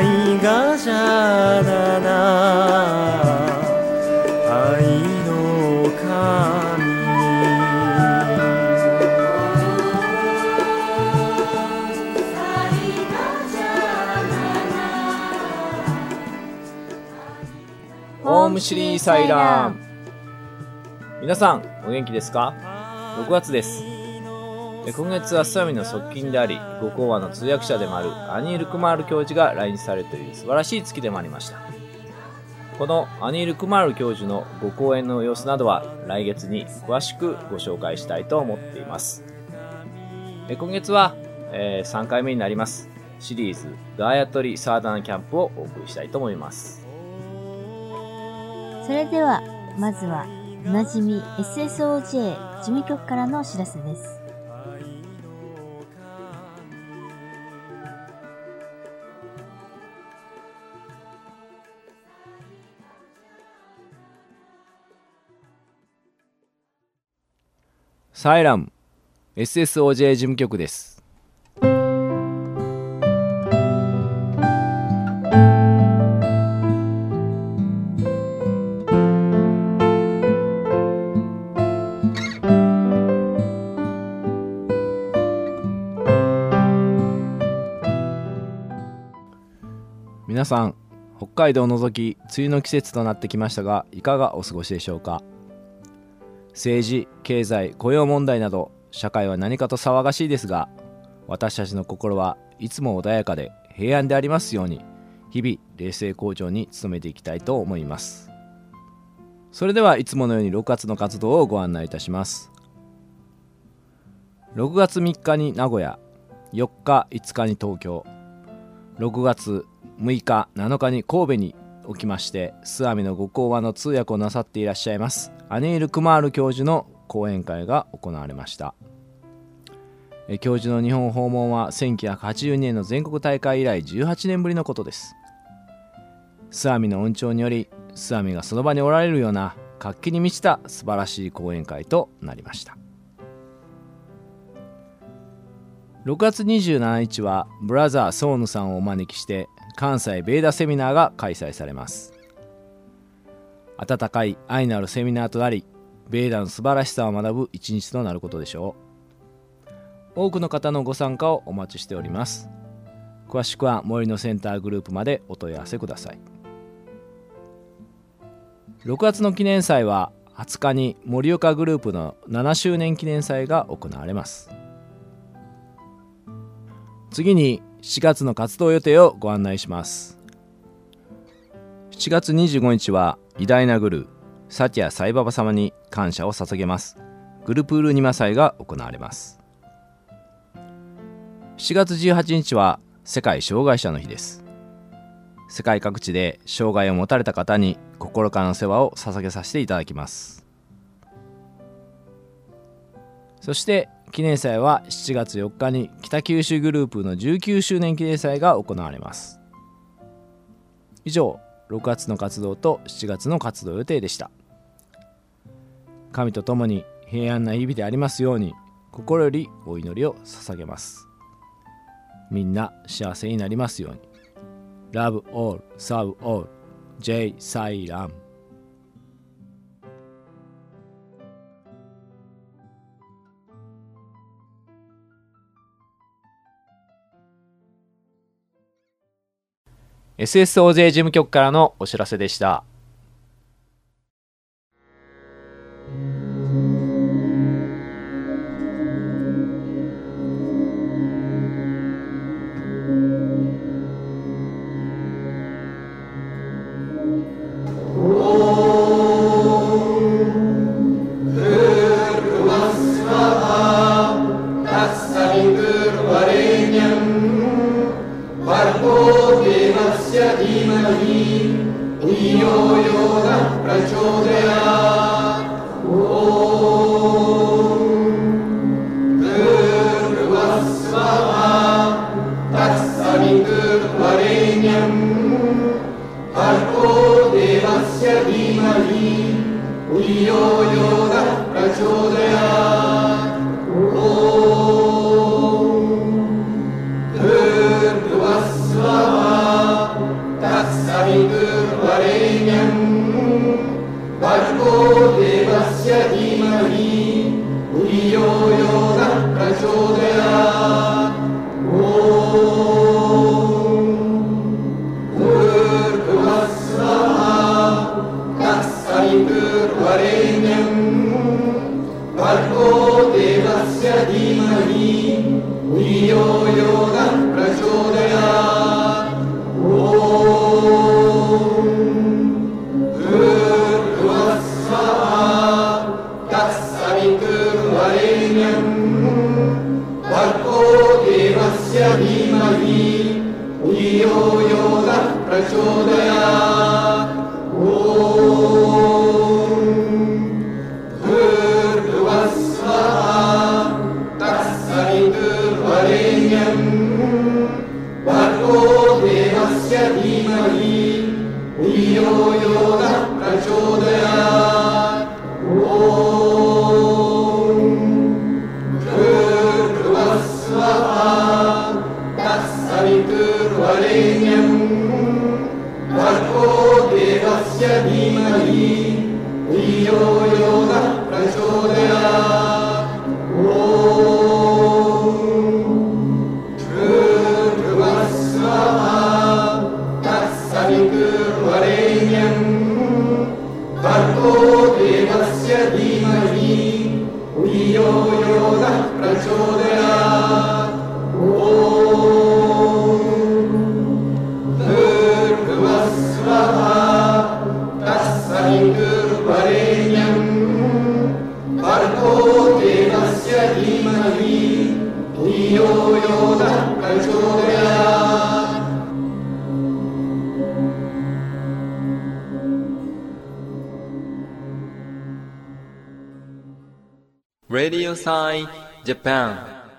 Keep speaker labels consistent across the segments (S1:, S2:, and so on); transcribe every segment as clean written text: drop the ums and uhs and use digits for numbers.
S1: 愛がじゃなな愛の神
S2: オームシリーサイラン。皆さんお元気ですか？6月です。今月はスワミの側近でありご講話の通訳者でもあるアニール・クマール教授が来日されるという素晴らしい月でもありました。このアニール・クマール教授のご講演の様子などは来月に詳しくご紹介したいと思っています。今月は、3回目になりますシリーズガーヤトリ・サーダナキャンプをお送りしたいと思います。
S3: それではまずはおなじみ SSOJ 事務局からのお知らせです。
S2: サイラム SSOJ 事務局です。皆さん、北海道を除き梅雨の季節となってきましたが、いかがお過ごしでしょうか。政治、経済、雇用問題など社会は何かと騒がしいですが、私たちの心はいつも穏やかで平安でありますように、日々冷静向上に努めていきたいと思います。それではいつものように6月の活動をご案内いたします。6月3日に名古屋、4日5日に東京、6月6日7日に神戸におきまして、スワミのご講話の通訳をなさっていらっしゃいますアニール・クマール教授の講演会が行われました。教授の日本訪問は1982年の全国大会以来18年ぶりのことです。スワミの恩寵により、スワミがその場におられるような活気に満ちた素晴らしい講演会となりました。6月27日はブラザー・ソーヌさんをお招きして関西ベーダセミナーが開催されます。温かい愛のあるセミナーとなり、ベーダの素晴らしさを学ぶ一日となることでしょう。多くの方のご参加をお待ちしております。詳しくは森のセンターグループまでお問い合わせください。6月の記念祭は20日に盛岡グループの7周年記念祭が行われます。次に7月の活動予定をご案内します。7月25日は偉大なグルーサティア・サイババ様に感謝を捧げますグルプールニマ祭が行われます。7月18日は世界障害者の日です。世界各地で障害を持たれた方に心からの世話を捧げさせていただきます。そして記念祭は7月4日に北九州グループの19周年記念祭が行われます。以上、6月の活動と7月の活動予定でした。神と共に平安な日々でありますように、心よりお祈りを捧げます。みんな幸せになりますように。Love all, serve all, J. サイラン。SSOJ 事務局からのお知らせでした。
S4: Vasvava धीमहि धियो यो नः प्रचोदयात् भूर्भुवः स्वः तत्सवितुर्वरेण्यं भर्गो देवस्य धीमहि धियो यो नः प्रचोदयात् भूर्भुवः स्वः तत्सवितुर्वरेण्यं भर्गो देवस्य धीमहि धियो यो नः प्रचोदयात् भूर्भुवः स्वः तत्सवितुर्वरेण्यं भर्गो देवस्य धीमहि धियो यो नः प्रचोदयात् भूर्भुवः स्वः तत्सवितुर्वरेण्यं भर्गो देवस्य धीमहि धियो यो नः प्रचोदयात्
S1: Radio Sai Japan.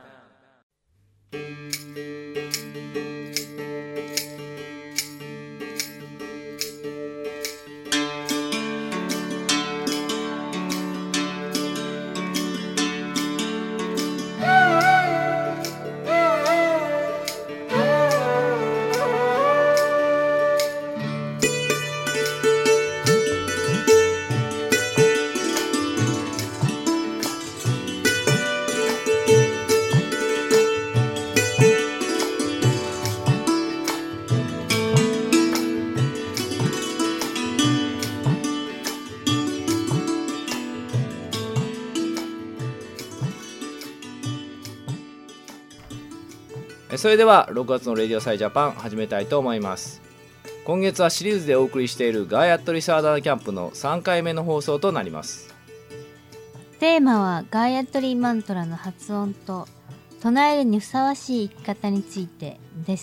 S2: それでは6月のレディオサイジャパン始めたいと思います。今月はシリーズでお送りしているガーヤットリサーダーキャンプの3回目の放送となります。
S3: テーマはガーヤットリーマントラの発音と唱えるにふさわしい生き方についてです。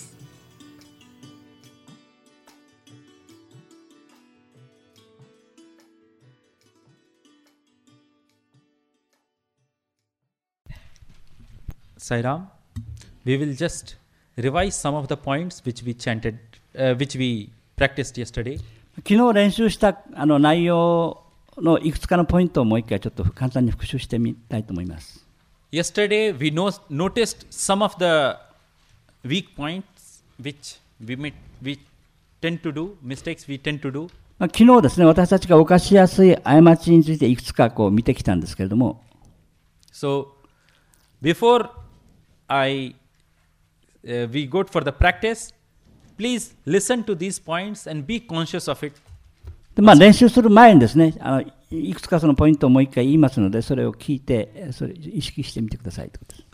S5: Sairam, we will just revise some of the points which we chanted, which we practiced yesterday.
S6: 昨日練習した内容のいくつかのポイントをもう一回ちょっと簡単に復習してみたいと思います。
S5: Yesterday we noticed some of the weak points which we tend to do, mistakes we tend to do.
S6: 昨日ですね、私たちが犯しやすい過ちについていくつかこう見てきたんですけれども。
S5: So before we go for the practice, please listen to these points and be conscious of it.
S6: で練習する前にですね、いくつかそのポイントをもう一回言いますので、それを聞いて、それ意識してみてくださいということです。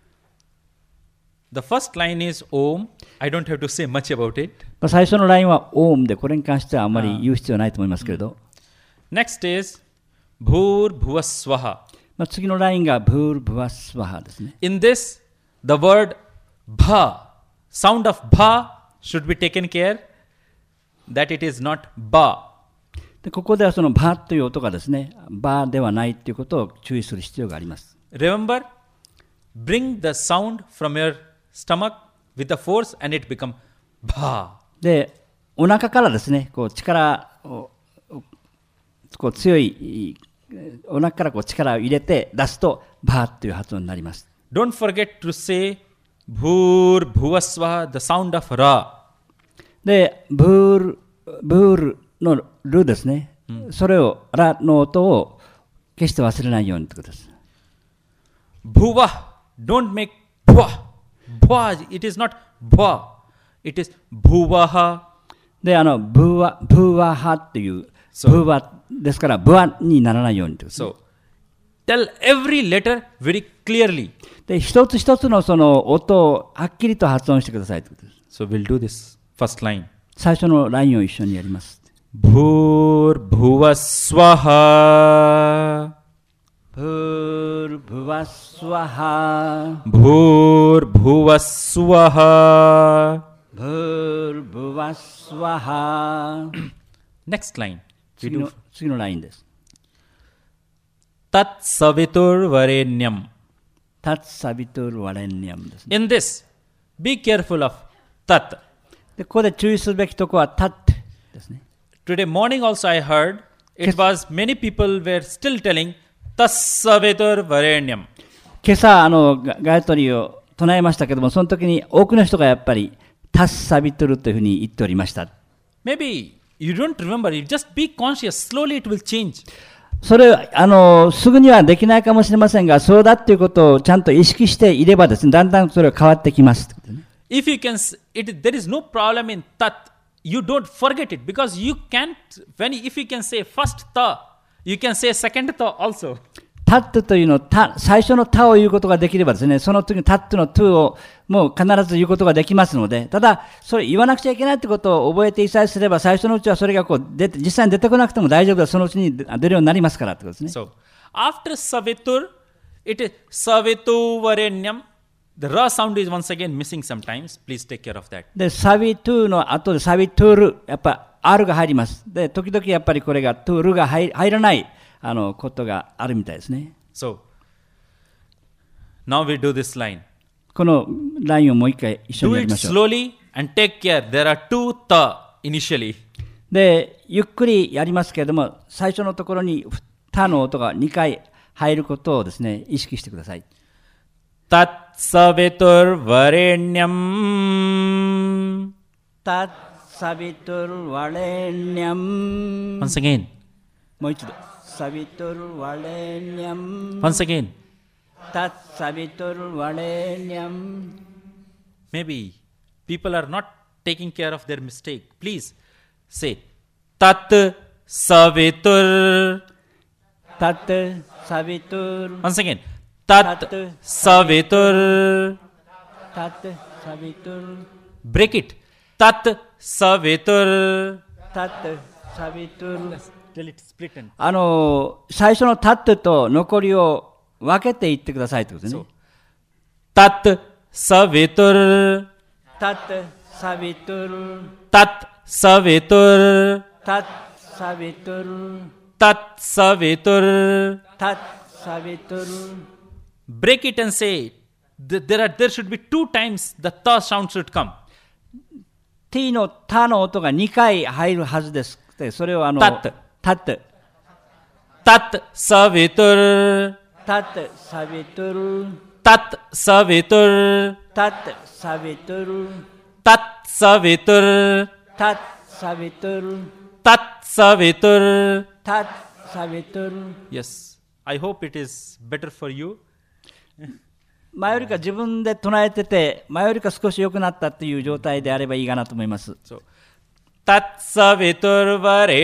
S5: The first line is Om. I don't have to say much about it.
S6: 最初のラインは Om で、これに関してはあまり言う必要はないと思いますけれど。
S5: Next is Bhur Bhuvaswaha.
S6: 次のラインが Bhur Bhuvaswaha ですね。
S5: In this, the word Bha, sound of Bha should be taken care that it is not Ba.
S6: でここではそのバという音がですね、バではないということを注意する必要があります。
S5: Remember, bring the sound from your stomach with the force and it become Bha.
S6: で、お腹からですね、こう力をこう強いお腹からこう力を入れて出すとバという発音になります。
S5: Don't forget to say Bhur Bhuvaswaha, the sound of Ra.
S6: で、ブールのルですね、それをラの音を決して忘れないようにということです。
S5: Bhuva, don't make bhuva. Bhuva, it is not bhuva. It is bhuvaha.
S6: で、ブワハっていう、ブワですから、ブワにならないようにということです。
S5: So, tell every letter very clearly.
S6: で、一つ一つのその音をはっきりと発音してくださいということです。
S5: So, we'll do this first line.
S6: 最初のラインを一緒にやります。
S5: Bhur Bhuvaswaha.
S6: Bhurvasvaha.
S5: Bhurvasvaha.
S6: Bhurvasvaha.
S5: Next line. We
S6: 次
S5: do
S6: の次のラインです。
S5: Tat Savitur Varenyam.
S6: Tat Savitur Varenyam ですね。
S5: In this, be careful of Tat.
S6: でここで注意すべきところは Tat ですね。
S5: Today morning also I heard it was many people were still telling Tas Savitur Varenyam.
S6: 今朝ガヤトリを唱えましたけども、その時に多くの人がやっぱりタッサビトルというふうに言っておりました。
S5: Maybe you don't remember it. Just be conscious. Slowly it will change.
S6: それすぐにはできないかもしれませんが、そうだっていうことをちゃんと意識していればですね、だんだんそれが変わってきます。
S5: If you can, there is no problem in Tat. You don't forget it because you can't. If you can say first Ta, you can say second Ta also.
S6: タットというの最初のタを言うことができればですね、その時にタットのトゥをもう必ず言うことができますので、ただ、それ言わなくちゃいけないってことを覚えていさえすれば、最初のうちはそれが実際に出てこなくても大丈夫だ、そのうちに出るようになりますからってことですね。
S5: So, after Savitur, it is Savitu Varenyam. The Ra sound is once again missing sometimes. Please take care of that.
S6: で、サビトゥの後でサビトゥル、やっぱ R が入ります。で、時々やっぱりこれがトゥルが入らないことがあるみたいですね。
S5: So, now we do this line.
S6: このラインをもう一回一緒
S5: Do
S6: にやり
S5: it
S6: ましょう。
S5: slowly and take care. There are two Ta initially.
S6: で、ゆっくりやりますけれども、最初のところにタの音が2回入ることをですね、意識してください。
S5: Tat Savitur Varenyam.
S6: タッサビトルワレニャム。
S5: Once again.
S6: もう一度。サビトルワレニャム。
S5: Once again.
S6: タッサビトルワレニャム。
S5: Maybe people are not taking care of their mistake. Please say Tat Savitur.
S6: タッサビトル。
S5: Once again. Tat Savitur.
S6: タッサビトル。
S5: Break it. Tat Savitur.
S6: タッサビトル。
S5: Till it split in.
S6: 最初のタッと残りを分けていってくださいってことですね。
S5: Tat Savitur.
S6: タッサビトル。
S5: Tat Savitur.
S6: タッサビトル。
S5: Tat Savitur.
S6: タッサビトル。
S5: Break it and say there should be two times the Ta sound should come.
S6: T のタの音が2回入るはずです。でそれを
S5: タッ
S6: タット。
S5: Tat Savitur.
S6: タッサビトル。
S5: Tat Savitur.
S6: タッサビトル。
S5: Tat Savitur.
S6: タッサビトル。
S5: Tat Savitur.
S6: タッサビトル。
S5: Yes. I hope it is better for you.
S6: 前よりか自分で唱えてて、前よりか少し良くなったっていう状態であればいいかなと思います。
S5: So, Tat Savitur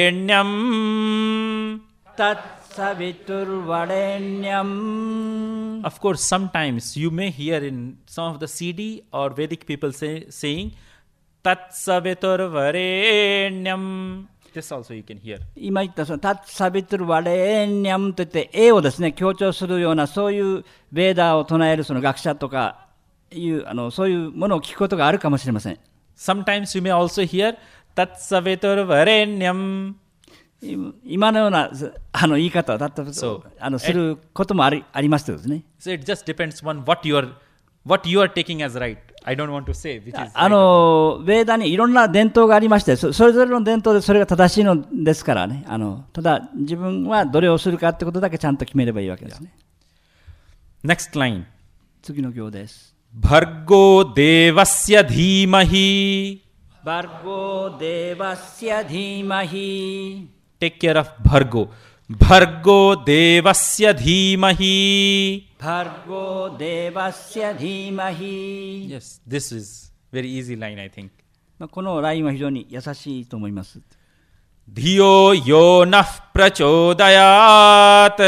S5: Varenyam.
S6: タッサビトルワレニャム。
S5: Of course, sometimes you may hear in some of the CD or Vedic people saying Tat Savitur Varenyam. This also you can hear.
S6: 今言ったそのタッサビトルワレニャムといって A をですね強調するようなそういうベーダーを唱えるその学者とかいうそういうものを聞くことがあるかもしれません。
S5: Sometimes you may also hear Tat Savitur Varenyam.
S6: 今のような言い方をすることもありますですね。
S5: So it just depends on what you are taking as right. I don't want to say which is right.
S6: ベーダにいろんな伝統がありまして、それぞれの伝統でそれが正しいのですからね。ただ自分はどれをするかってことだけちゃんと決めればいいわけですね。
S5: Next line.
S6: 次の行です。
S5: Bhargo Devasya Dhimahi.
S6: Bhargo Devasya Dhimahi.
S5: Take care of Bhargo. Bhargo Devasya Dhimahi.
S6: Bhargo Devasya Dhimahi.
S5: Yes, this is very easy line, I think.
S6: このラインは非常に優しいと思います。
S5: Dhiyo yo naf prachodayat.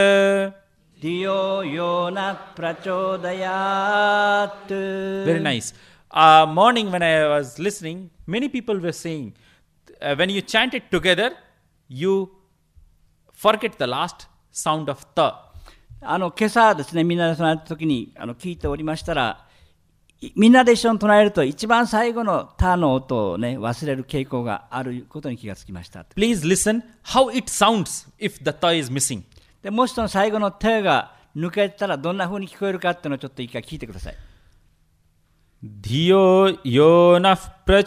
S6: Dhiyo yo naf prachodayat.
S5: Very nice. Morning when I was listening, many people were saying, when you chant it together, you forget the last sound of ta.
S6: 今朝ですね、みんなで唱えた時に聞いておりましたら、みんなで一緒に唱えると一番最後のタの音をね、忘れる傾向があることに気がつきました。
S5: Please listen how it sounds if the ta is missing.
S6: でもしその最後の手が抜けたらどんな風に聞こえるかっていうのをちょっと一回聞いてください。
S5: Dhiyo yo naf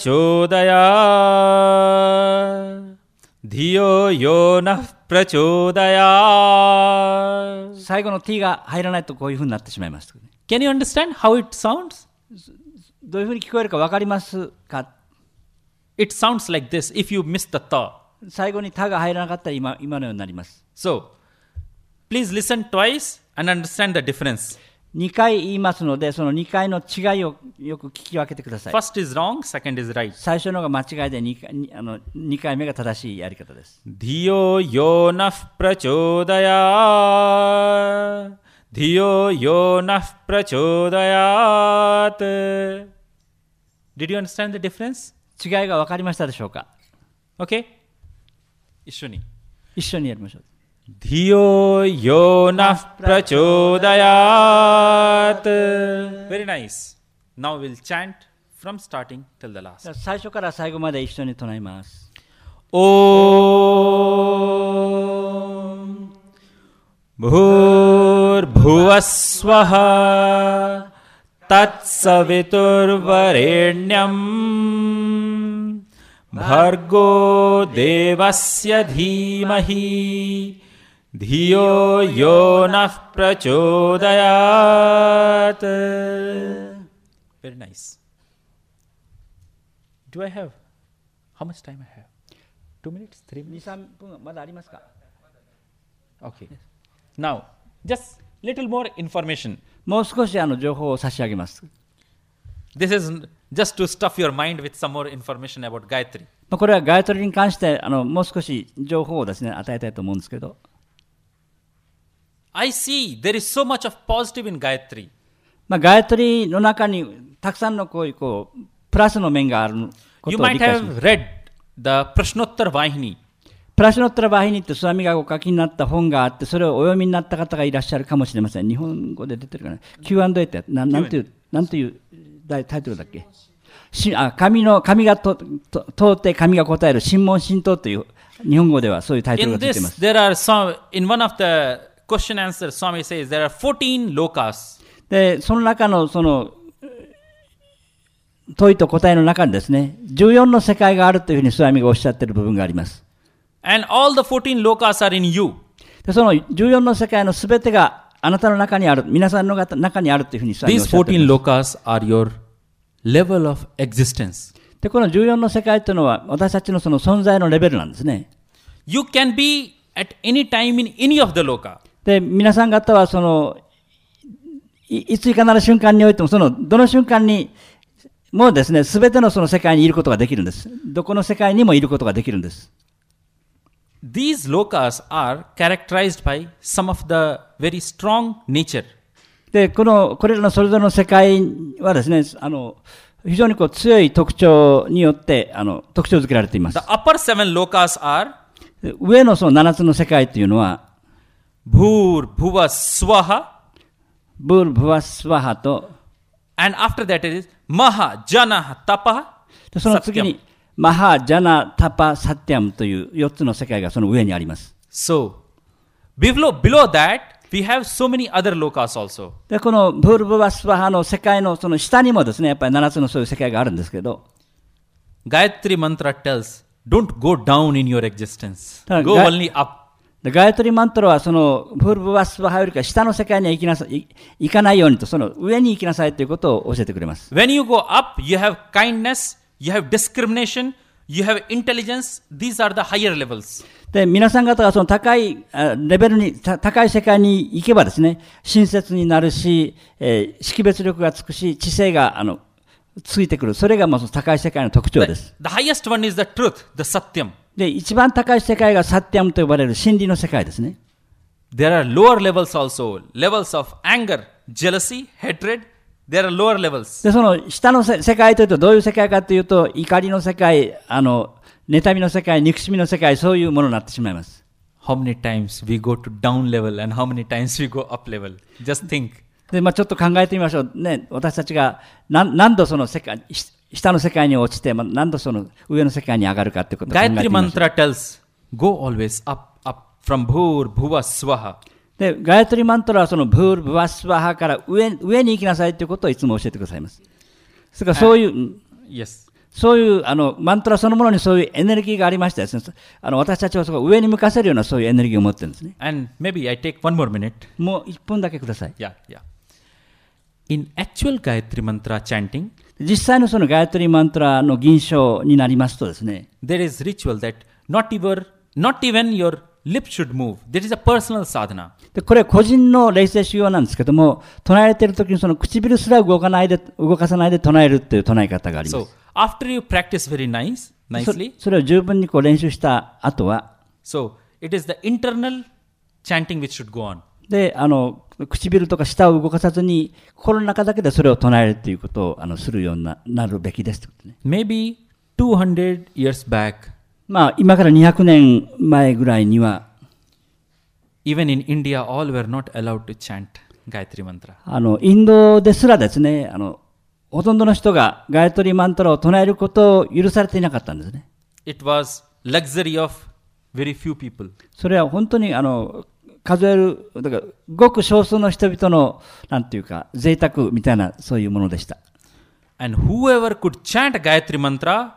S5: prachodaya. Dhiyo yo naf prachodaya.
S6: 最後の t が入らないとこういう風になってしまいます。
S5: Can you understand how it sounds?
S6: どういう風に聞こえるか分かりますか？
S5: It sounds like this if you miss the ta.
S6: 最後にたが入らなかったら今のようになります。
S5: So, please listen twice and understand the difference.
S6: 2回言いますので、その2回の違いをよく聞き分けてください。
S5: First is wrong, second is right.
S6: 最初のが間違いで2回目が正しいやり方です。
S5: Dhiyo yo naf prachodaya. Dhiyo yo naf prachodayat. Did you understand the difference?
S6: 違いが分かりましたでしょうか？
S5: Okay? 一緒に
S6: やりましょう。
S5: Dhiyo yo naf prachodayat. Very nice. Now we'll chant from starting till the last.
S6: 最初から最後まで一緒に唱えます。
S5: Om Bhurbhuvasvaha Tatsaviturvarenyam Bhargo Devasya Dhimahi Dhiyo yo naf prachodayat. Very nice. Do I have? How much time I have? 2 minutes? 3 minutes?
S6: 2、3分まだありますか？
S5: Okay. Now, just little more information.
S6: もう少し情報を差し上げます。
S5: This is just to stuff your mind with some more information about Gayatri.
S6: これはガヤトリに関してもう少し情報をですね、与えたいと思うんですけど、
S5: I see there is so much of positive in Gayatri.
S6: ガヤトリの中にたくさんのこうプラスの面があるこ
S5: You
S6: とを
S5: might
S6: 理解します。
S5: have read the Prashnottar Vahini.
S6: プラシュノットラバヒニってスワミがお書きになった本があって、それをお読みになった方がいらっしゃるかもしれません。日本語で出てるかな。Q&A ってなんていうタイトルだっけ？紙が通って紙が答える新問新答という日本語ではそういうタイトル
S5: In
S6: がついています。
S5: this, there are some, in one of the question answers, Swami says there are 14 lokas.
S6: で、その中のその問いと答えの中にですね、14の世界があるというふうにスワミがおっしゃっている部分があります。
S5: And all the 14 lokas are in you.
S6: で、その14の世界のすべてがあなたの中にある、皆さんの中にあるというふうにスワミがおっ
S5: These
S6: しゃってい
S5: 14
S6: ます。
S5: lokas are your level of existence.
S6: で、この14の世界というのは私たちのその存在のレベルなんですね。
S5: You can be at any time in any of the loka.
S6: で、皆さん方はそのいついかなる瞬間においても、そのどの瞬間にもうですね、すべてのその世界にいることができるんです。どこの世界にもいることができるんです。
S5: These lokas are characterized by some of the very strong nature.
S6: で、これらのそれぞれの世界はですね、非常に強い特徴によって特徴づけられています。
S5: The upper 7 lokas are
S6: 上のその7つの世界というのは、
S5: Bhur, Bhuva, Swaha,
S6: ブル、ブワスワハと、
S5: and after that it is Maha, Jana, Tapa,
S6: でその次にマハ、ジャナ、タパ、サティアムという4つの世界がその上にあります。
S5: So, below that, we have so many other lokas also.
S6: で、このブルブワスワハの世界のその下にもですね、やっぱり7つのそういう世界があるんですけど、
S5: Gayatri Mantra tells, don't go down in your existence.
S6: だから
S5: Go only up.
S6: でガヤトリマントラはそのブルブワスワハよりか下の世界には行かないようにと、その上に行きなさいということを教えてくれます。
S5: When you go up, you have kindness, you have discrimination, you have intelligence. These are the higher levels.
S6: で、皆さん方がその高いレベルに、高い世界に行けばですね、親切になるし、識別力がつくし、知性がついてくる。それがまず高い世界の特徴です。
S5: The highest one is the truth, the satyam.
S6: で、一番高い世界がサッティアムと呼ばれる真理の世界ですね。
S5: There are lower levels also, levels of anger, jealousy, hatred. There are lower levels.
S6: で、その下の世界というとどういう世界かというと、怒りの世界、妬みの世界、憎しみの世界、そういうものになってしまいます。
S5: how many times we go to down level and how many times we go up level. Just think.
S6: で、ちょっと考えてみましょう。ね、私たちが何度その世界、下の世界に落ちて、何度その上の世界に上がるかってことを考えて
S5: Gayatri
S6: みましょう。
S5: Mantra tells, go always up, up, from Bhur, Bhuva, Swaha.
S6: で、ガヤトリマントラはそのブール、ブワスワハから上に行きなさいということをいつも教えてくださいます。それからそういう、
S5: Yes.
S6: そういうマントラそのものにそういうエネルギーがありましてですね、私たちはそこ上に向かせるようなそういうエネルギーを持ってるんですね。
S5: And maybe I take one more minute.
S6: もう1分だけください。
S5: Yeah. In actual Gayatri Mantra chanting,
S6: 実際のそのガヤトリマントラの吟唱になりますとですね、
S5: there is ritual that not even your lips should move. There is a personal sadhana.
S6: でこれは個人の霊性修行なんですけども、唱えているときにその唇すら動かさないで唱えるっていう唱え方がありま
S5: So
S6: す。
S5: after you practice very nicely,
S6: それを十分に練習した後は、
S5: so it is the internal chanting which should go on.
S6: で、唇とか舌を動かさずに、心の中だけでそれを唱えるということをするようになるべきですということね。
S5: Maybe 200 years back,
S6: 今から200年前ぐらいには、
S5: even in India, all were not allowed to chant Gayatri Mantra.
S6: インドですらですね、ほとんどの人がガヤトリマントラを唱えることを許されていなかったんですね。
S5: It was luxury of very few people.
S6: それは本当に数える、だからごく少数の人々のなんていうか贅沢みたいなそういうものでした。
S5: And whoever could chant Gayatri Mantra,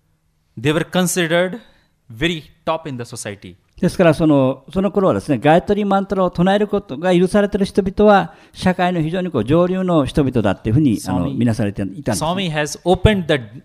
S5: they were considered very top in the society.
S6: ですからその頃はですね、ガヤトリマントラを唱えることが許されている人々は社会の非常に上流の人々だっていうふうに見なされていたんです。
S5: Swami has opened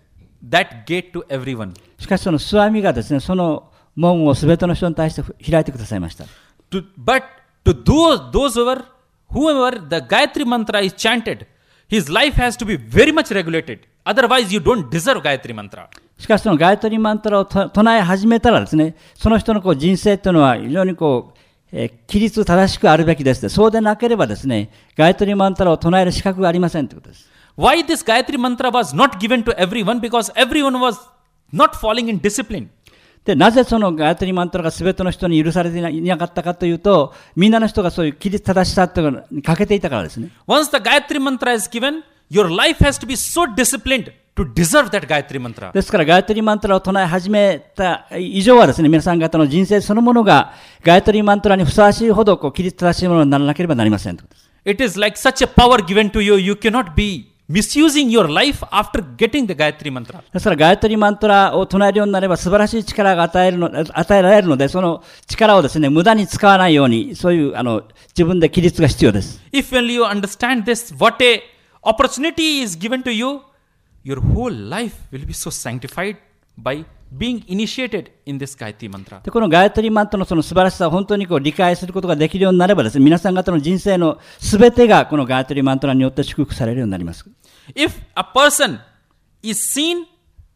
S5: that gate to everyone.
S6: しかしそのスワミがですね、その門をすべての人に対して開いてくださいました。
S5: But to those whoever the Gayatri Mantra is chanted, his life has to be very much regulated. Otherwise, you don't deserve Gayatri Mantra.
S6: しかしそのガヤトリマントラを唱え始めたらですね、その人の人生というのは非常に規律正しくあるべきです。そうでなければですね、ガヤトリマントラを唱える資格がありませんということです。
S5: Why this Gayatri Mantra was not given to everyone? Because everyone was not falling in discipline.
S6: で、なぜそのガヤトリマントラが全ての人に許されていなかったかというと、みんなの人がそういう規律正しさというのに欠けていたからですね。
S5: Once the Gayatri Mantra is given, your life has to be so disciplined to deserve that Gayatri Mantra.
S6: ですからガヤトリマントラを唱え始めた以上はですね、皆さん方の人生そのものがガヤトリマントラにふさわしいほど規律正しいものにならなければなりません。
S5: It is like such a power given to you, you cannot be misusing your life after getting the Gayatri Mantra.
S6: ですからガヤトリマントラを唱えるようになれば素晴らしい力が与えられるので、その力をですね、無駄に使わないように、そういう自分で規律が必要です。
S5: If only you understand this, what a opportunity is given to you, your whole life will be so sanctified by being initiated in this Gayatri Mantra.
S6: でこのガヤトリマントのその素晴らしさを本当に理解することができるようになればですね、皆さん方の人生のすべてがこのガヤトリマントラによって祝福されるようになります。
S5: If a person is seen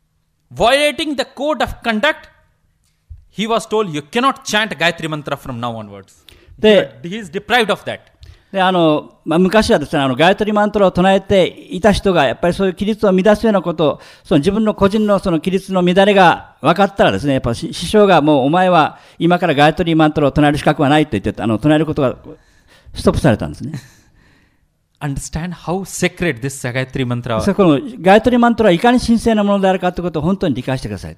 S5: violating the code of conduct, he was told you cannot chant Gayatri Mantra from now onwards.
S6: で、
S5: He is deprived of that.
S6: で昔はですね、ガヤトリマントラを唱えていた人がやっぱりそういう規律を乱すようなことを、その自分の個人のその規律の乱れが分かったらですね、やっぱ師匠がもうお前は今からガヤトリマントラを唱える資格はないと言って唱えることがストップされたんですね。
S5: Understand how sacred this Gayatri Mantra is.
S6: このガヤトリマントラはいかに神聖なものであるかということを本当に理解してください。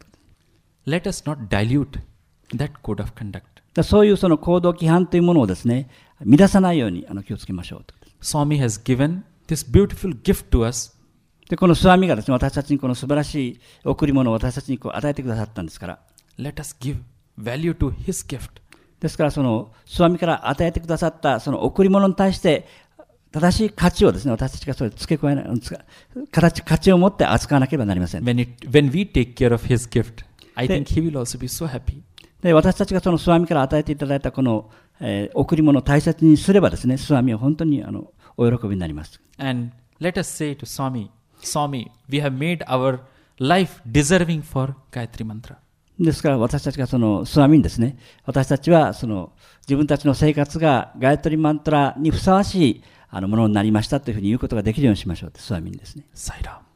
S5: Let us not dilute that code of conduct.
S6: そういうその行動規範というものをですね、乱さないように気をつけましょうと。
S5: Swami has given this beautiful gift to us.
S6: でこのスワミがですね、私たちにこの素晴らしい贈り物を私たちに与えてくださったんですから。
S5: Let us give value to his gift.
S6: ですからそのスワミから与えてくださったその贈り物に対して正しい価値をですね、私たちがそれ付け加えない、価値を持って扱わなければなりません。
S5: When we take care of his gift, I think he will also be so happy.
S6: で私たちがそのスワミから与えていただいたこの、贈り物を大切にすればですね、スワミは本当にお喜びになります。
S5: And let us say to Swami, we have made our life deserving for Gayatri Mantra.
S6: ですから私たちがそのスワミにですね、私たちはその自分たちの生活がガヤトリマントラにふさわしいものになりましたというふうに言うことができるようにしましょうってスワミにですね。
S5: サイラム。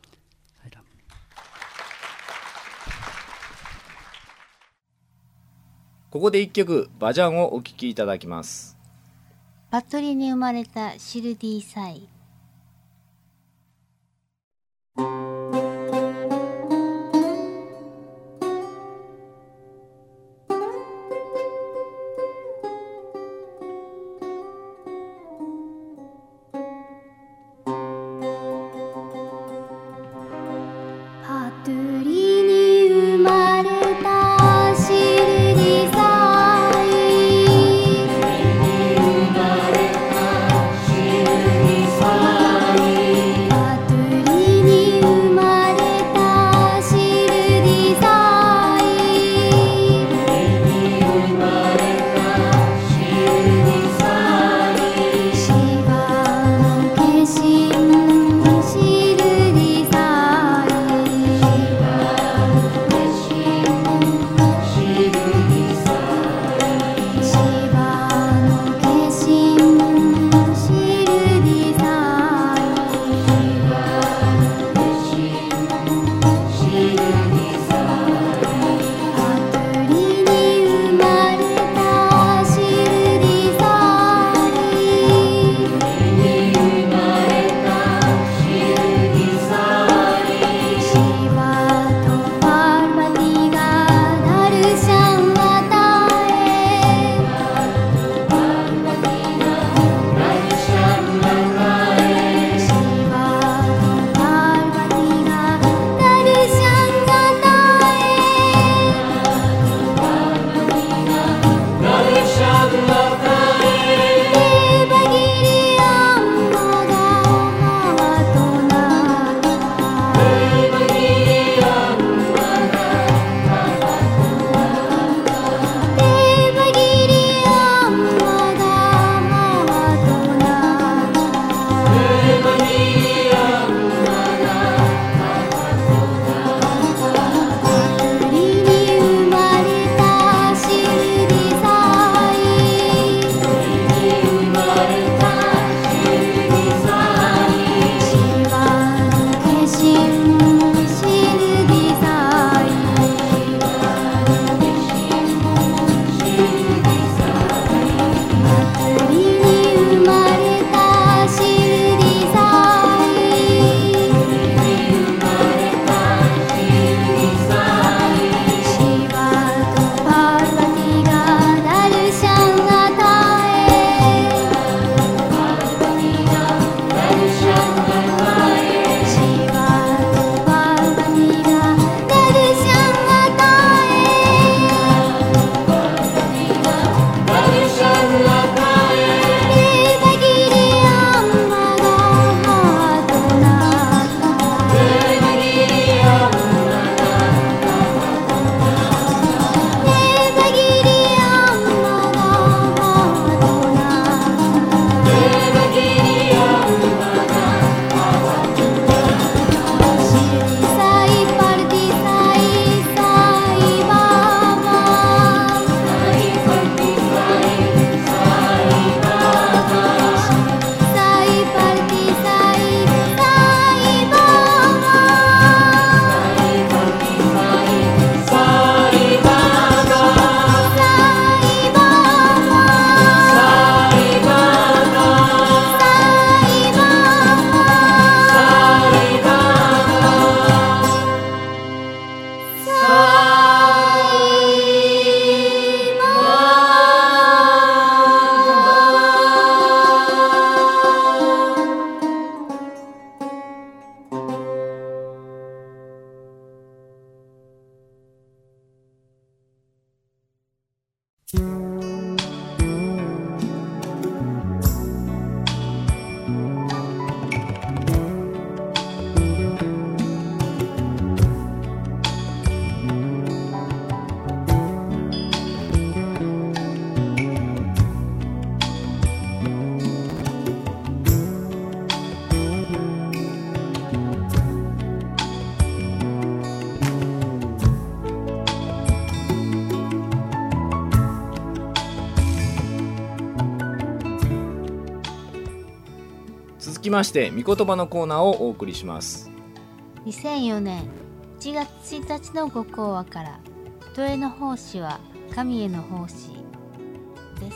S2: ここで一曲バジャンをお聴きいただきます。
S3: バトリに生まれたシルディサイ。
S2: 続きまして御言葉のコーナーをお送りします。
S3: 2004年1月1日のご講話から人への奉仕は神への奉仕です。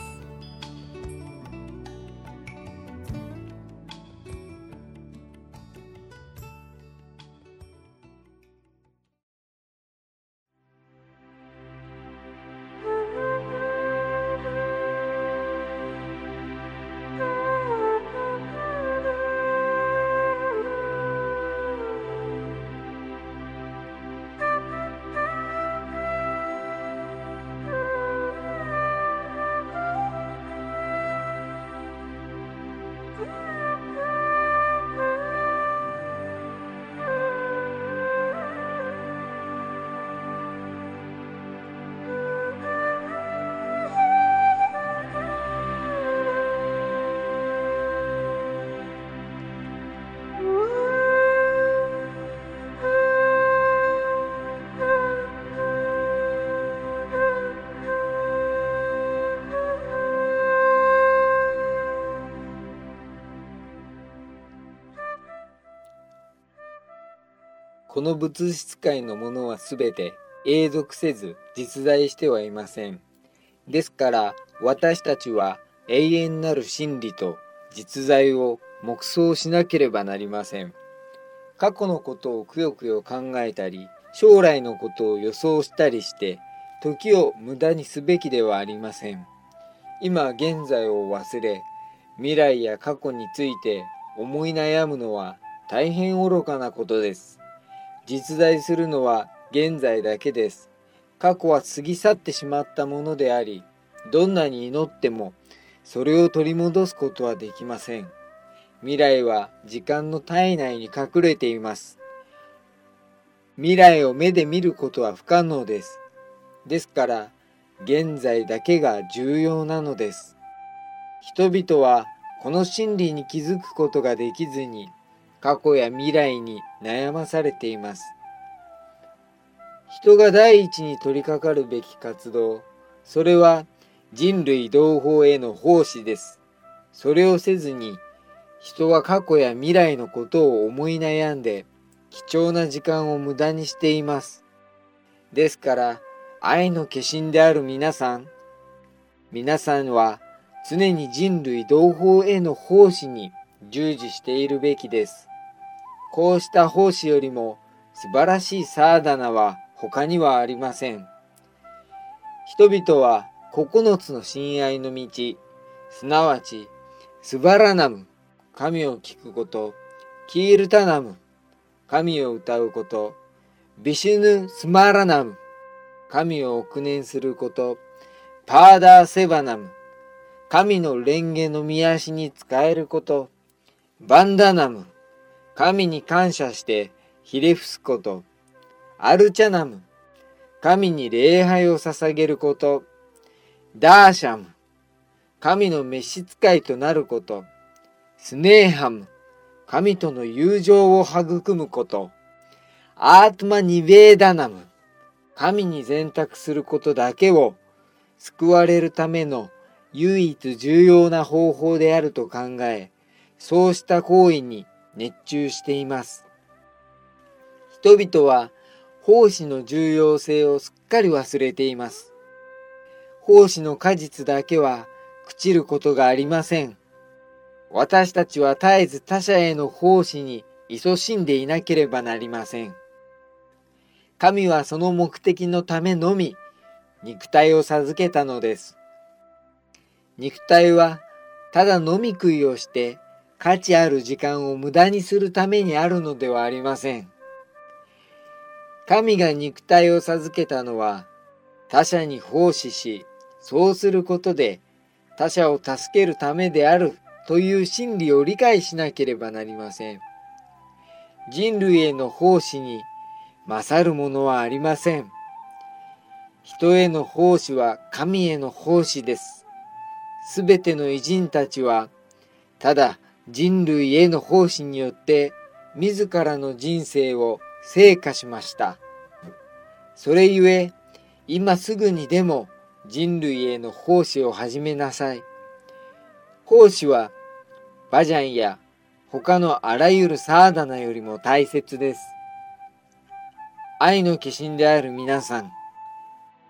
S7: この物質界のものはすべて永続せず実在してはいません。ですから私たちは永遠なる真理と実在を黙想しなければなりません。過去のことをくよくよ考えたり、将来のことを予想したりして、時を無駄にすべきではありません。今現在を忘れ、未来や過去について思い悩むのは大変愚かなことです。実在するのは現在だけです。過去は過ぎ去ってしまったものであり、どんなに祈ってもそれを取り戻すことはできません。未来は時間の体内に隠れています。未来を目で見ることは不可能です。ですから、現在だけが重要なのです。人々はこの真理に気づくことができずに、過去や未来に悩まされています。人が第一に取り掛かるべき活動、それは人類同胞への奉仕です。それをせずに、人は過去や未来のことを思い悩んで、貴重な時間を無駄にしています。ですから、愛の化身である皆さんは常に人類同胞への奉仕に従事しているべきです。こうした奉仕よりも素晴らしいサーダナは他にはありません。人々は9つの親愛の道、すなわちスバラナム、神を聞くこと、キールタナム、神を歌うこと、ビシュヌ・スマラナム、神を憶念すること、パーダー・セバナム、神の蓮華の御足に仕えること、バンダナム、神に感謝してひれ伏すこと、アルチャナム、神に礼拝を捧げること、ダーシャム、神の召使いとなること、スネーハム、神との友情を育むこと、アートマ・ニベーダナム、神に全託することだけを救われるための唯一重要な方法であると考え、そうした行為に熱中しています。人々は奉仕の重要性をすっかり忘れています。奉仕の果実だけは朽ちることがありません。私たちは絶えず他者への奉仕に勤しんでいなければなりません。神はその目的のためのみ肉体を授けたのです。肉体はただ飲み食いをして価値ある時間を無駄にするためにあるのではありません。神が肉体を授けたのは他者に奉仕し、そうすることで他者を助けるためであるという真理を理解しなければなりません。人類への奉仕に勝るものはありません。人への奉仕は神への奉仕です。すべての偉人たちはただ人類への奉仕によって自らの人生を成果しました。それゆえ今すぐにでも人類への奉仕を始めなさい。奉仕はバジャンや他のあらゆるサーダナよりも大切です。愛の化身である皆さん、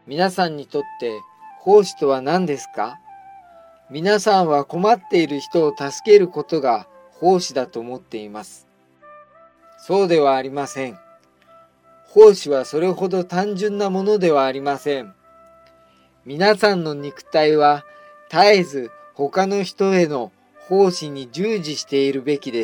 S7: 皆さんにとって奉仕とは何ですか？皆さんは困っている人を助けることが奉仕だと思っています。そうではありません。奉仕はそれほど単純なものではありません。皆さんの肉体は絶えず他の人への奉仕に従事しているべきです。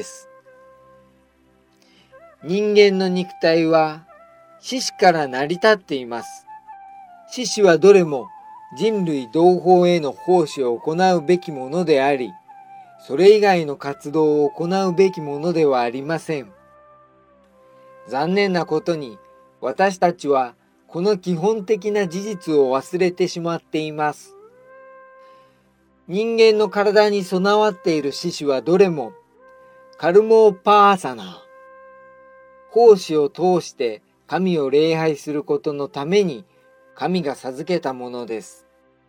S7: 人間の肉体は四肢から成り立っています。四肢はどれも人類同胞への奉仕を行うべきものであり、それ以外の活動を行うべきものではありません。残念なことに、私たちはこの基本的な事実を忘れてしまっています。人間の体に備わっている四肢はどれもカルモーパーサナー、奉仕を通して神を礼拝することのために神が授けたものです。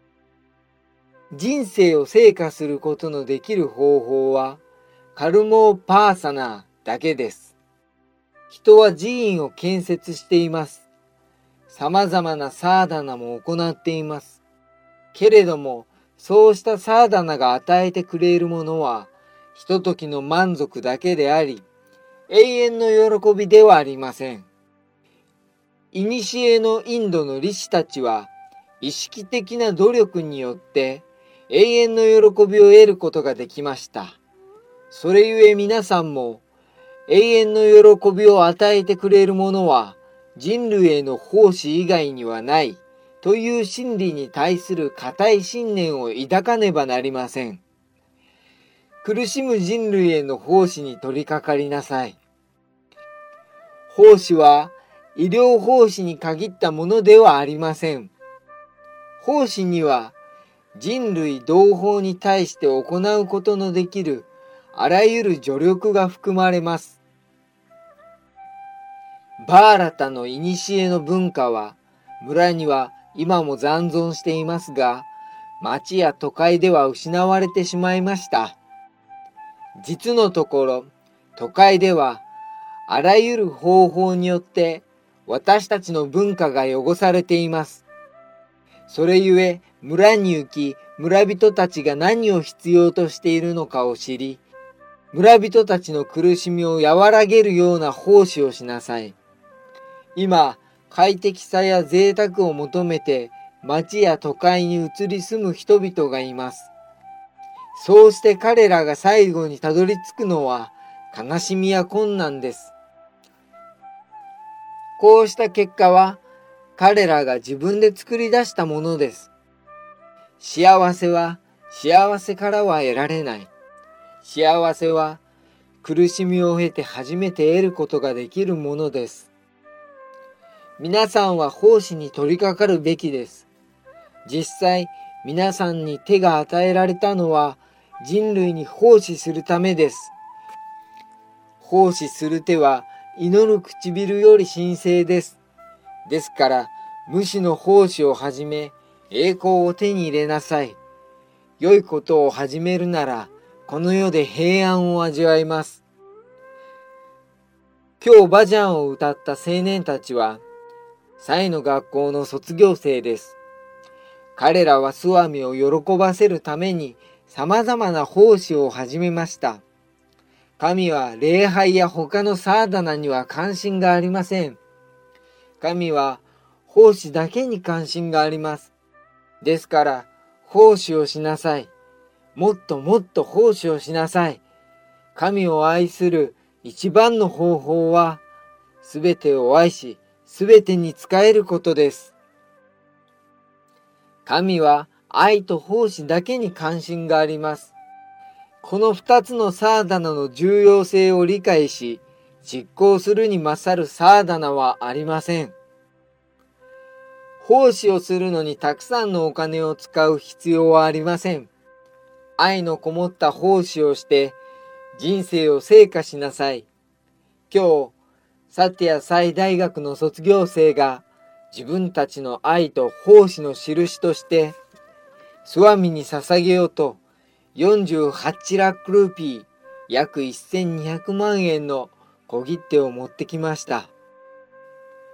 S7: 人生を成果することのできる方法はカルモーパーサナーだけです。人は寺院を建設しています。様々なサーダナも行っています。けれども、そうしたサーダナが与えてくれるものは、ひとときの満足だけであり、永遠の喜びではありません。古のインドのリシたちは、意識的な努力によって永遠の喜びを得ることができました。それゆえ皆さんも、永遠の喜びを与えてくれるものは、人類への奉仕以外にはないという真理に対する固い信念を抱かねばなりません。苦しむ人類への奉仕に取り掛かりなさい。奉仕は医療奉仕に限ったものではありません。奉仕には人類同胞に対して行うことのできるあらゆる助力が含まれます。バーラタの古の文化は村には今も残存していますが、町や都会では失われてしまいました。実のところ、都会ではあらゆる方法によって私たちの文化が汚されています。それゆえ村に行き、村人たちが何を必要としているのかを知り、村人たちの苦しみを和らげるような奉仕をしなさい。今、快適さや贅沢を求めて町や都会に移り住む人々がいます。そうして彼らが最後にたどり着くのは悲しみや困難です。こうした結果は彼らが自分で作り出したものです。幸せは幸せからは得られない。幸せは苦しみを経て初めて得ることができるものです。皆さんは奉仕に取り掛かるべきです。実際、皆さんに手が与えられたのは人類に奉仕するためです。奉仕する手は祈る唇より神聖です。ですから、無私の奉仕を始め、栄光を手に入れなさい。良いことを始めるなら、この世で平安を味わいます。今日バジャンを歌った青年たちは、サイの学校の卒業生です。彼らはスワミを喜ばせるために様々な奉仕を始めました。神は礼拝や他のサーダナには関心がありません。神は奉仕だけに関心があります。ですから、奉仕をしなさい。もっともっと奉仕をしなさい。神を愛する一番の方法は、すべてを愛し、すべてに仕えることです。神は愛と奉仕だけに関心があります。この二つのサーダナの重要性を理解し、実行するに勝るサーダナはありません。奉仕をするのにたくさんのお金を使う必要はありません。愛のこもった奉仕をして人生を成果しなさい。今日、サティアサイ大学の卒業生が自分たちの愛と奉仕の印としてスワミに捧げようと48ラックルーピー約1200万円の小切手を持ってきました。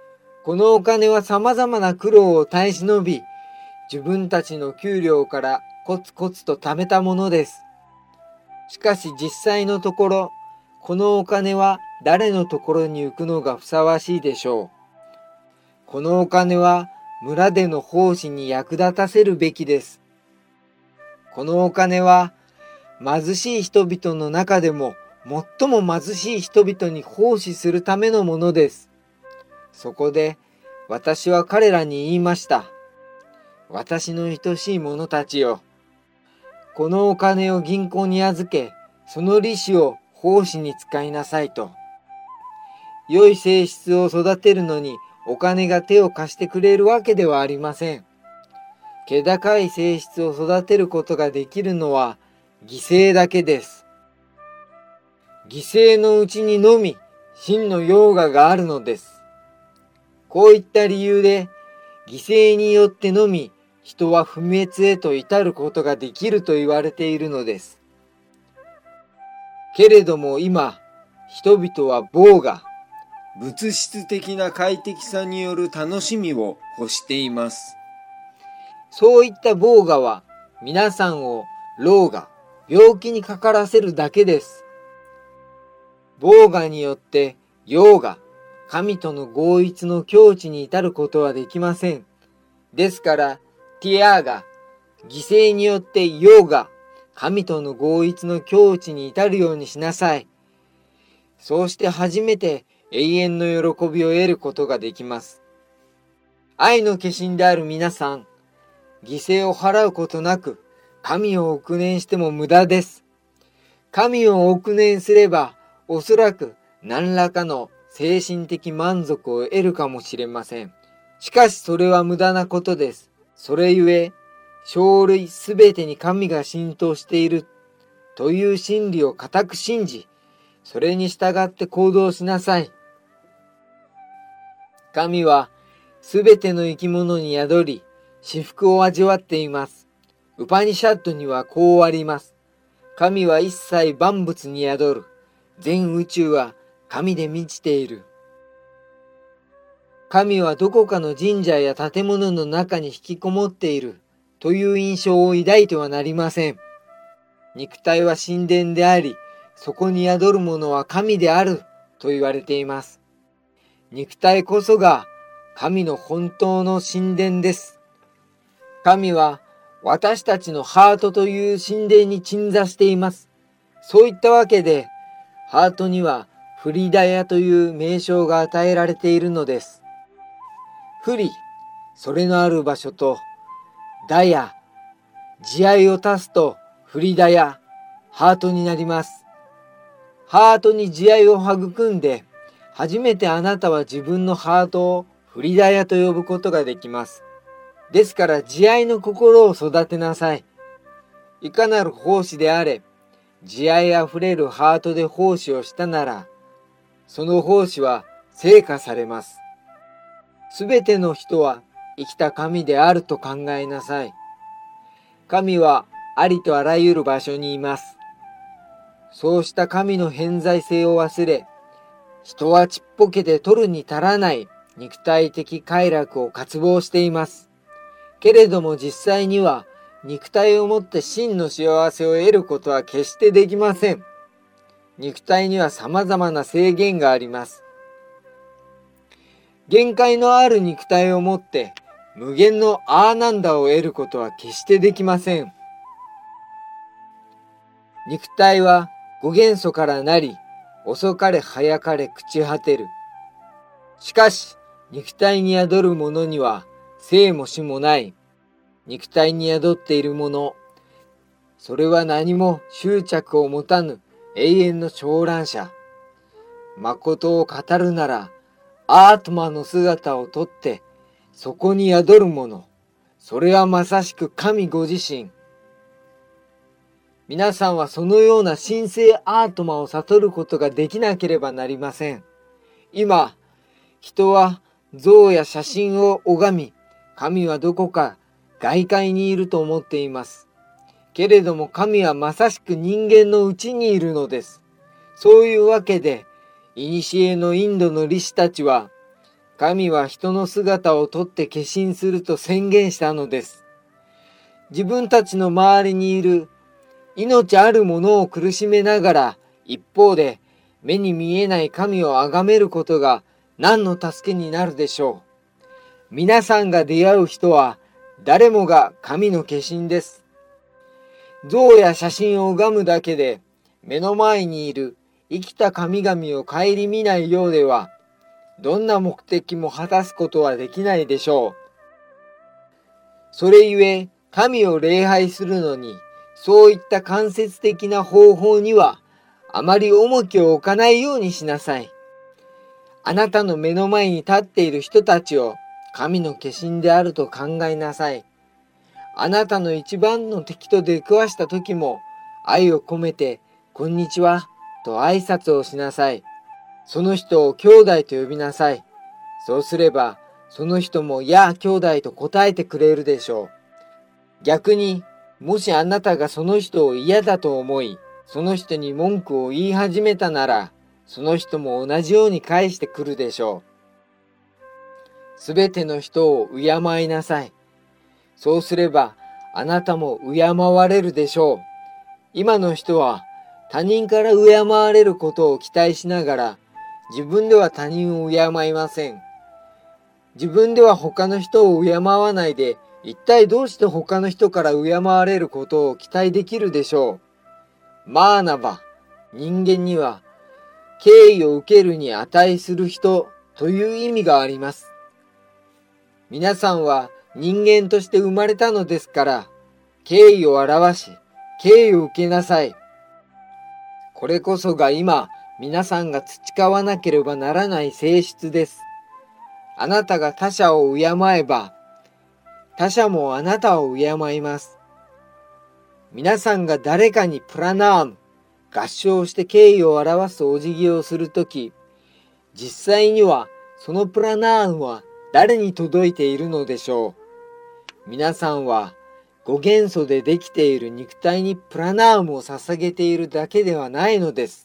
S7: このお金は様々な苦労を耐え忍び、自分たちの給料からコツコツと貯めたものです。しかし実際のところ、このお金は誰のところに行くのがふさわしいでしょう。このお金は村での奉仕に役立たせるべきです。このお金は貧しい人々の中でも最も貧しい人々に奉仕するためのものです。そこで私は彼らに言いました。私の愛しい者たちよ。このお金を銀行に預け、その利子を奉仕に使いなさいと。良い性質を育てるのにお金が手を貸してくれるわけではありません。気高い性質を育てることができるのは犠牲だけです。犠牲のうちにのみ真のヨーガがあるのです。こういった理由で犠牲によってのみ人は不滅へと至ることができると言われているのです。けれども今、人々は棒が物質的な快適さによる楽しみを欲しています。そういった棒がは皆さんを老が病気にかからせるだけです。棒がによってヨーガ、神との合一の境地に至ることはできません。ですから、ティアーガ、犠牲によってヨーガ、神との合一の境地に至るようにしなさい。そうして初めて永遠の喜びを得ることができます。愛の化身である皆さん、犠牲を払うことなく、神を憶念しても無駄です。神を憶念すれば、おそらく何らかの精神的満足を得るかもしれません。しかしそれは無駄なことです。それゆえ、生類すべてに神が浸透しているという真理を固く信じ、それに従って行動しなさい。神はすべての生き物に宿り、至福を味わっています。ウパニシャッドにはこうあります。神は一切万物に宿る。全宇宙は神で満ちている。神はどこかの神社や建物の中に引きこもっているという印象を抱いてはなりません。肉体は神殿であり、そこに宿るものは神であると言われています。肉体こそが神の本当の神殿です。神は私たちのハートという神殿に鎮座しています。そういったわけで、ハートにはフリダヤという名称が与えられているのです。フリ、それのある場所と、ダヤ、慈愛を足すとフリダヤ、ハートになります。ハートに慈愛を育んで、初めてあなたは自分のハートをフリダヤと呼ぶことができます。ですから慈愛の心を育てなさい。いかなる奉仕であれ、慈愛あふれるハートで奉仕をしたなら、その奉仕は成果されます。すべての人は生きた神であると考えなさい。神はありとあらゆる場所にいます。そうした神の偏在性を忘れ、人はちっぽけで取るに足らない肉体的快楽を渇望しています。けれども実際には肉体をもって真の幸せを得ることは決してできません。肉体には様々な制限があります。限界のある肉体をもって無限のアーナンダを得ることは決してできません。肉体は五元素からなり、遅かれ早かれ朽ち果てる。しかし、肉体に宿る者には生も死もない。肉体に宿っている者、それは何も執着を持たぬ永遠の長蘭者。誠を語るなら、アートマの姿をとって、そこに宿る者、それはまさしく神ご自身。皆さんはそのような神聖アートマを悟ることができなければなりません。今、人は像や写真を拝み、神はどこか外界にいると思っています。けれども神はまさしく人間のうちにいるのです。そういうわけで、古のインドのリシたちは、 神は人の姿をとって化身すると宣言したのです。自分たちの周りにいる命あるものを苦しめながら、一方で目に見えない神を崇めることが何の助けになるでしょう。皆さんが出会う人は誰もが神の化身です。像や写真を拝むだけで目の前にいる生きた神々を顧みないようでは、どんな目的も果たすことはできないでしょう。それゆえ、神を礼拝するのに、そういった間接的な方法には、あまり重きを置かないようにしなさい。あなたの目の前に立っている人たちを神の化身であると考えなさい。あなたの一番の敵と出くわした時も、愛を込めて、こんにちは、と挨拶をしなさい。その人を兄弟と呼びなさい。そうすれば、その人もやあ兄弟と答えてくれるでしょう。逆に、もしあなたがその人を嫌だと思い、その人に文句を言い始めたなら、その人も同じように返してくるでしょう。すべての人を敬いなさい。そうすれば、あなたも敬われるでしょう。今の人は、他人から敬われることを期待しながら、自分では他人を敬いません。自分では他の人を敬わないで、一体どうして他の人から敬われることを期待できるでしょう。まあなば、人間には、敬意を受けるに値する人という意味があります。皆さんは人間として生まれたのですから、敬意を表し、敬意を受けなさい。これこそが今、皆さんが培わなければならない性質です。あなたが他者を敬えば、他者もあなたを敬います。皆さんが誰かにプラナーム、合唱して敬意を表すお辞儀をするとき、実際にはそのプラナームは誰に届いているのでしょう。皆さんは5元素でできている肉体にプラナームを捧げているだけではないのです。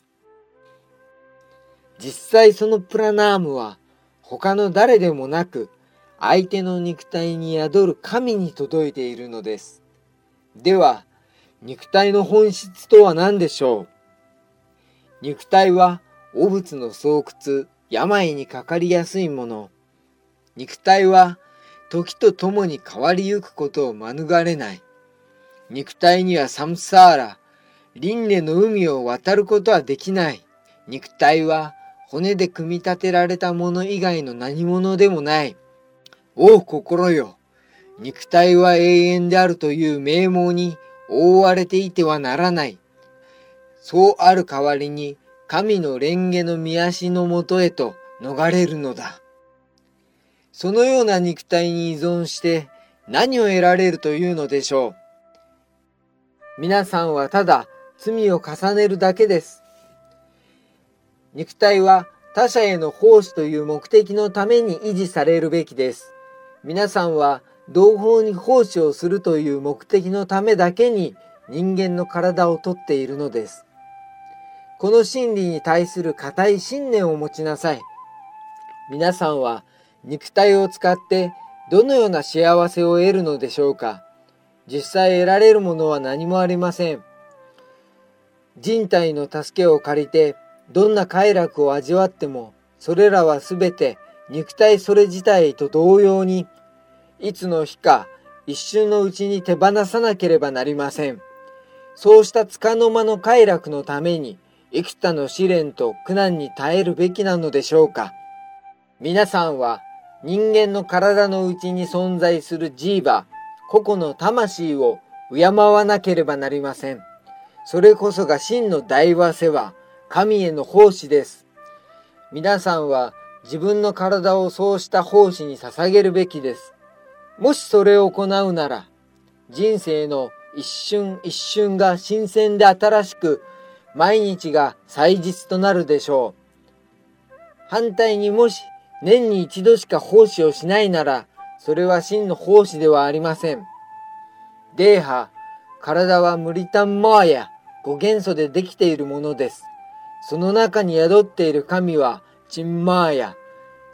S7: 実際そのプラナームは他の誰でもなく、相手の肉体に宿る神に届いているのです。では、肉体の本質とは何でしょう。肉体は汚物の巣窟、病にかかりやすいもの。肉体は時とともに変わりゆくことを免れない。肉体にはサムサーラ、輪廻の海を渡ることはできない。肉体は骨で組み立てられたもの以外の何者でもない。おう心よ、肉体は永遠であるという名網に覆われていてはならない。そうある代わりに神の蓮華の御足のもとへと逃れるのだ。そのような肉体に依存して何を得られるというのでしょう。皆さんはただ罪を重ねるだけです。肉体は他者への奉仕という目的のために維持されるべきです。皆さんは同胞に奉仕をするという目的のためだけに人間の体をとっているのです。この真理に対する固い信念を持ちなさい。皆さんは肉体を使ってどのような幸せを得るのでしょうか。実際得られるものは何もありません。人体の助けを借りてどんな快楽を味わっても、それらはすべて肉体それ自体と同様に、いつの日か一瞬のうちに手放さなければなりません。そうした束の間の快楽のために、幾多の試練と苦難に耐えるべきなのでしょうか。皆さんは人間の体のうちに存在するジーバ、個々の魂を敬わなければなりません。それこそが真の大和世話、神への奉仕です。皆さんは自分の体をそうした奉仕に捧げるべきです。もしそれを行うなら、人生の一瞬一瞬が新鮮で新しく、毎日が祭日となるでしょう。反対にもし年に一度しか奉仕をしないなら、それは真の奉仕ではありません。デーハ、体はムリタンマーヤ、5元素でできているものです。その中に宿っている神はチンマーヤ、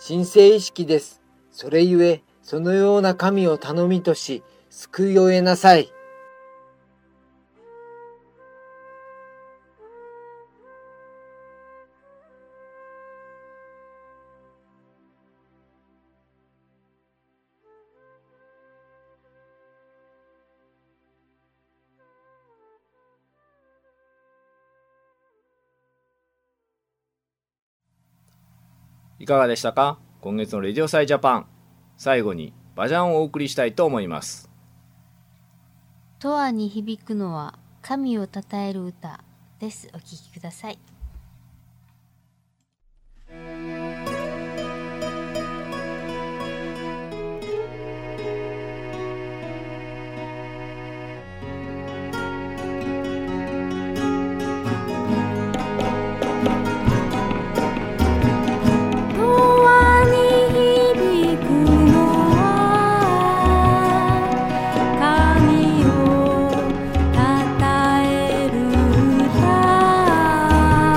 S7: 神聖意識です。それゆえ、そのような神を頼みとし、救いを得なさい。
S2: いかがでしたか？今月のレディオサイジャパン。最後にバジャンをお送りしたいと思います。
S3: 永遠に響くのは神を称える歌です。お聴きください。
S8: 神を称える歌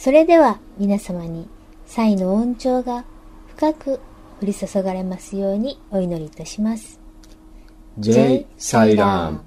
S8: それでは皆様に祭の恩寵が深く降り注がれますようにお祈りいたします。
S2: ジェイ・サイラム。